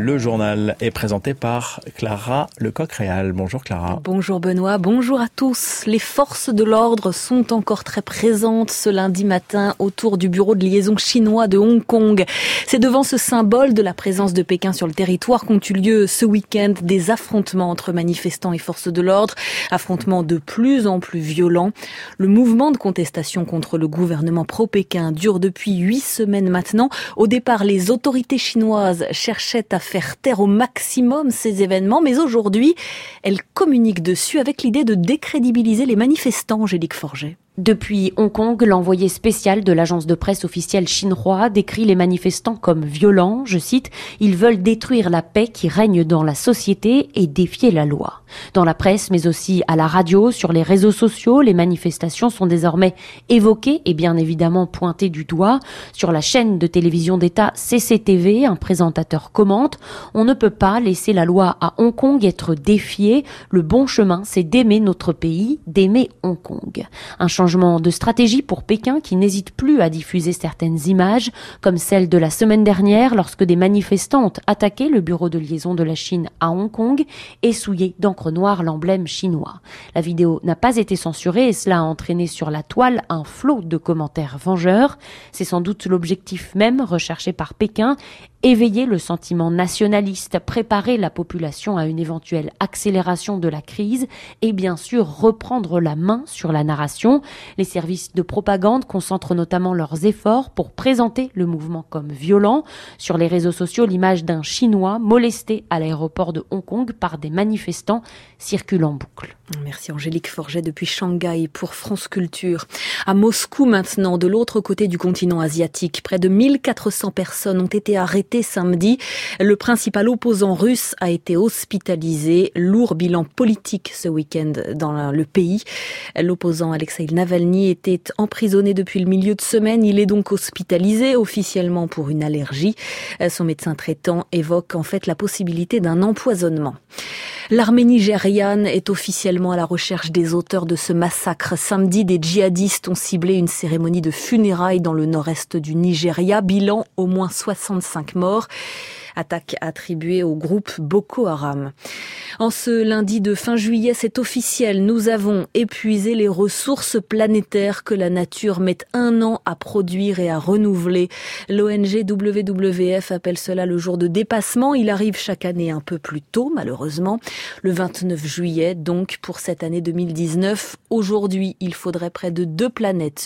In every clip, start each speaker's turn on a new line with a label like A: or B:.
A: Le journal est présenté par Clara Lecoq-Réal. Bonjour Clara.
B: Bonjour Benoît, bonjour à tous. Les forces de l'ordre sont encore très présentes ce lundi matin autour du bureau de liaison chinois de Hong Kong. C'est devant ce symbole de la présence de Pékin sur le territoire qu'ont eu lieu ce week-end des affrontements entre manifestants et forces de l'ordre. Affrontements de plus en plus violents. Le mouvement de contestation contre le gouvernement pro-Pékin dure depuis 8 semaines maintenant. Au départ, les autorités chinoises cherchaient à faire taire au maximum ces événements, mais aujourd'hui, elles communiquent dessus avec l'idée de décrédibiliser les manifestants, Angélique Forget.
C: Depuis Hong Kong, l'envoyé spécial de l'agence de presse officielle Xinhua décrit les manifestants comme violents. Je cite, « Ils veulent détruire la paix qui règne dans la société et défier la loi ». Dans la presse, mais aussi à la radio, sur les réseaux sociaux, les manifestations sont désormais évoquées et bien évidemment pointées du doigt. Sur la chaîne de télévision d'État CCTV, un présentateur commente « On ne peut pas laisser la loi à Hong Kong être défiée. Le bon chemin, c'est d'aimer notre pays, d'aimer Hong Kong ». Un changement de stratégie pour Pékin qui n'hésite plus à diffuser certaines images, comme celle de la semaine dernière lorsque des manifestants ont attaqué le bureau de liaison de la Chine à Hong Kong et souillé d'encre noire l'emblème chinois. La vidéo n'a pas été censurée et cela a entraîné sur la toile un flot de commentaires vengeurs. C'est sans doute l'objectif même recherché par Pékin, éveiller le sentiment nationaliste, préparer la population à une éventuelle accélération de la crise et bien sûr reprendre la main sur la narration. Les services de propagande concentrent notamment leurs efforts pour présenter le mouvement comme violent. Sur les réseaux sociaux, l'image d'un Chinois molesté à l'aéroport de Hong Kong par des manifestants circule en boucle.
B: Merci Angélique Forget depuis Shanghai pour France Culture. À Moscou maintenant, de l'autre côté du continent asiatique, près de 1400 personnes ont été arrêtées samedi. Le principal opposant russe a été hospitalisé. Lourd bilan politique ce week-end dans le pays. L'opposant Alexeï Navalny était emprisonné depuis le milieu de semaine. Il est donc hospitalisé officiellement pour une allergie. Son médecin traitant évoque en fait la possibilité d'un empoisonnement. L'armée nigériane est officiellement à la recherche des auteurs de ce massacre. Samedi, des djihadistes ont ciblé une cérémonie de funérailles dans le nord-est du Nigeria. Bilan, au moins 65 morts. Attaque attribuée au groupe Boko Haram. En ce lundi de fin juillet, c'est officiel. Nous avons épuisé les ressources planétaires que la nature met 1 an à produire et à renouveler. L'ONG WWF appelle cela le jour de dépassement. Il arrive chaque année un peu plus tôt, malheureusement. Le 29 juillet, donc, pour cette année 2019. Aujourd'hui, il faudrait près de 2 planètes,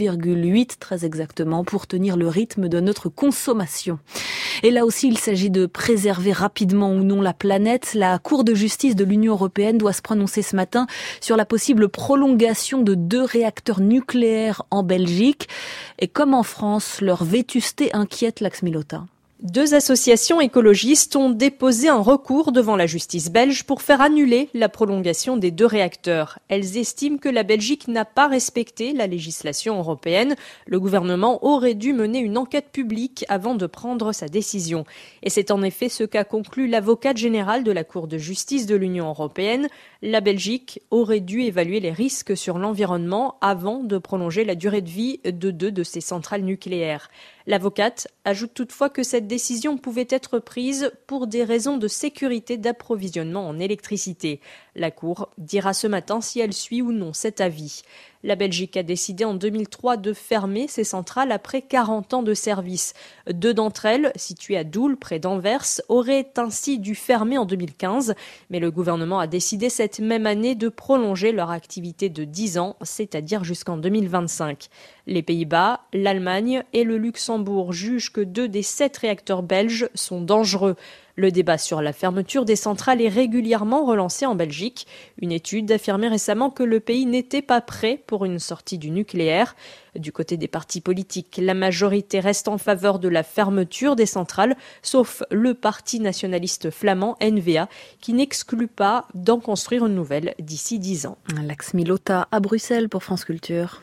B: 1,8 très exactement, pour tenir le rythme de notre consommation. Et là aussi, il s'agit de préserver rapidement ou non la planète. La Cour de justice de l'Union européenne doit se prononcer ce matin sur la possible prolongation de 2 réacteurs nucléaires en Belgique. Et comme en France, leur vétusté inquiète Laxmi-Lotta.
D: 2 associations écologistes ont déposé un recours devant la justice belge pour faire annuler la prolongation des 2 réacteurs. Elles estiment que la Belgique n'a pas respecté la législation européenne. Le gouvernement aurait dû mener une enquête publique avant de prendre sa décision. Et c'est en effet ce qu'a conclu l'avocate générale de la Cour de justice de l'Union européenne. La Belgique aurait dû évaluer les risques sur l'environnement avant de prolonger la durée de vie de 2 de ces centrales nucléaires. L'avocate ajoute toutefois que cette décision pouvait être prise pour des raisons de sécurité d'approvisionnement en électricité. La Cour dira ce matin si elle suit ou non cet avis. La Belgique a décidé en 2003 de fermer ses centrales après 40 ans de service. 2 d'entre elles, situées à Doel, près d'Anvers, auraient ainsi dû fermer en 2015. Mais le gouvernement a décidé cette même année de prolonger leur activité de 10 ans, c'est-à-dire jusqu'en 2025. Les Pays-Bas, l'Allemagne et le Luxembourg jugent que 2 des 7 réacteurs belges sont dangereux. Le débat sur la fermeture des centrales est régulièrement relancé en Belgique. Une étude affirmait récemment que le pays n'était pas prêt pour une sortie du nucléaire. Du côté des partis politiques, la majorité reste en faveur de la fermeture des centrales, sauf le parti nationaliste flamand NVA, qui n'exclut pas d'en construire une nouvelle d'ici 10 ans.
B: Laxmi-Lotta à Bruxelles pour France Culture.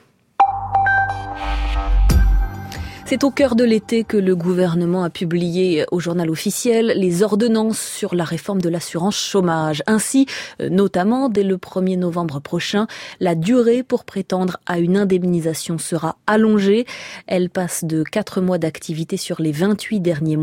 B: C'est au cœur de l'été que le gouvernement a publié au journal officiel les ordonnances sur la réforme de l'assurance chômage. Ainsi, notamment, dès le 1er novembre prochain, la durée pour prétendre à une indemnisation sera allongée. Elle passe de 4 mois d'activité sur les 28 derniers mois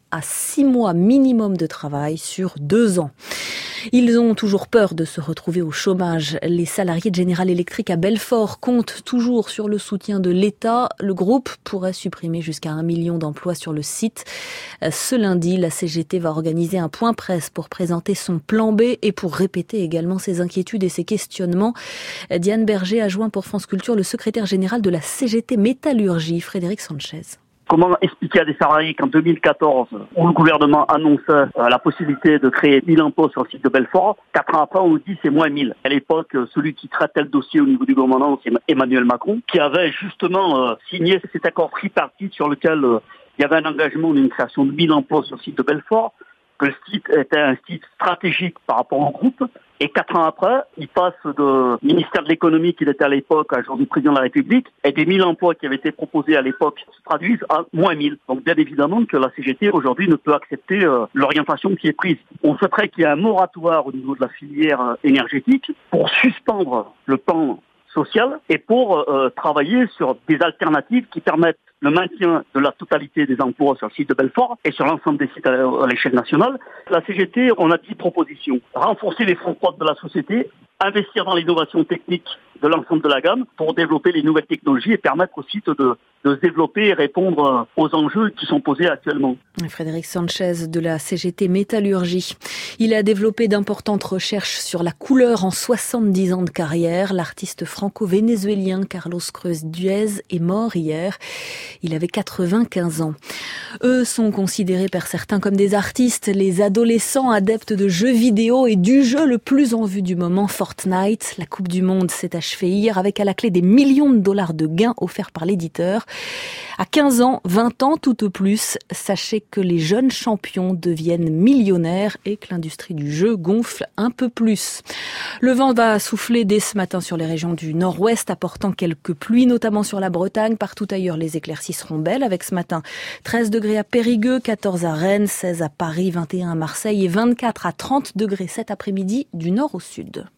B: à 6 mois minimum de travail sur 2 ans. Ils ont toujours peur de se retrouver au chômage. Les salariés de General Electric à Belfort comptent toujours sur le soutien de l'État. Le groupe pourrait supprimer jusqu'à 1 million d'emplois sur le site. Ce lundi, la CGT va organiser un point presse pour présenter son plan B et pour répéter également ses inquiétudes et ses questionnements. Diane Berger a joint pour France Culture le secrétaire général de la CGT Métallurgie, Frédéric Sanchez.
E: Comment expliquer à des salariés qu'en 2014, où le gouvernement annonçait la possibilité de créer 1000 emplois sur le site de Belfort, 4 ans après, on nous dit c'est moins 1000. À l'époque, celui qui traitait le dossier au niveau du gouvernement, c'est Emmanuel Macron, qui avait justement signé cet accord tripartite sur lequel il y avait un engagement d'une création de 1000 emplois sur le site de Belfort, que le site était un site stratégique par rapport au groupe. Et 4 ans après, il passe de ministère de l'économie qu'il était à l'époque à aujourd'hui président de la République, et des 1000 emplois qui avaient été proposés à l'époque se traduisent à moins 1000. Donc bien évidemment que la CGT aujourd'hui ne peut accepter l'orientation qui est prise. On souhaiterait qu'il y ait un moratoire au niveau de la filière énergétique pour suspendre le plan social et pour travailler sur des alternatives qui permettent le maintien de la totalité des emplois sur le site de Belfort et sur l'ensemble des sites à l'échelle nationale. La CGT, on a 10 propositions. Renforcer les fonds propres de la société, investir dans l'innovation technique de l'ensemble de la gamme pour développer les nouvelles technologies et permettre au site de se développer et répondre aux enjeux qui sont posés actuellement.
B: Frédéric Sanchez de la CGT Métallurgie. Il a développé d'importantes recherches sur la couleur en 70 ans de carrière. L'artiste franco-vénézuélien Carlos Cruz Duez est mort hier. Il avait 95 ans. Eux sont considérés par certains comme des artistes, les adolescents adeptes de jeux vidéo et du jeu le plus en vue du moment, Fortnite. La Coupe du Monde s'est achevée hier avec à la clé des millions de dollars de gains offerts par l'éditeur. À 15 ans, 20 ans tout au plus, sachez que les jeunes champions deviennent millionnaires et que l'industrie du jeu gonfle un peu plus. Le vent va souffler dès ce matin sur les régions du nord-ouest, apportant quelques pluies, notamment sur la Bretagne. Partout ailleurs, les éclaircies seront belles, avec ce matin 13 degrés à Périgueux, 14 à Rennes, 16 à Paris, 21 à Marseille et 24 à 30 degrés cet après-midi du nord au sud.